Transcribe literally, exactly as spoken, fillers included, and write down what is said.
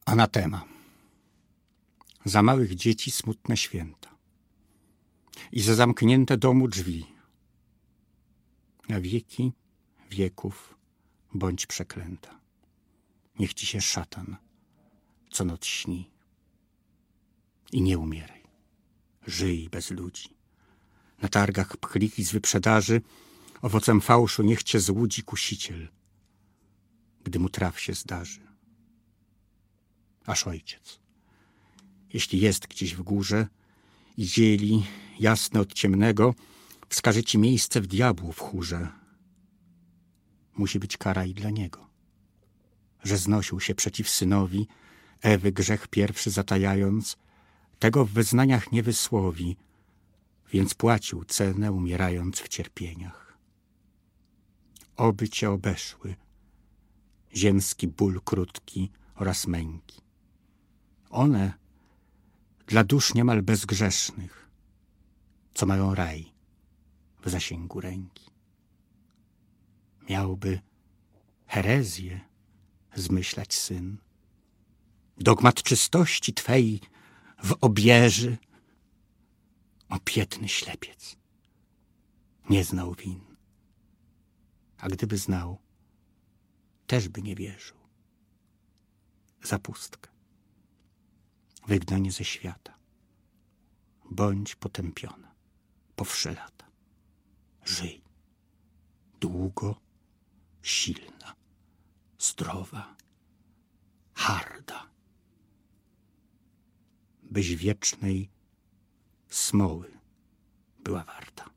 Anatema. Za małych dzieci smutne święta i za zamknięte domu drzwi. Na wieki wieków bądź przeklęta. Niech ci się szatan co noc śni. I nie umieraj. Żyj bez ludzi. Na targach pchliki z wyprzedaży owocem fałszu niech cię złudzi kusiciel, gdy mu traf się zdarzy. Aż ojciec, jeśli jest gdzieś w górze i dzieli jasne od ciemnego, wskaże ci miejsce w diabłów chórze. Musi być kara i dla niego, że znosił się przeciw synowi Ewy grzech pierwszy zatajając, tego w wyznaniach nie wysłowi, więc płacił cenę umierając w cierpieniach. Oby cię obeszły ziemski ból krótki oraz męki. One dla dusz niemal bezgrzesznych, co mają raj w zasięgu ręki. Miałby herezję zmyślać syn, dogmat czystości twej w obieży. Opietny ślepiec nie znał win, a gdyby znał, też by nie wierzył. Zapustkę, wygnanie ze świata, bądź potępiona po wsze lata. Żyj długo, silna, zdrowa, harda, byś wiecznej smoły była warta.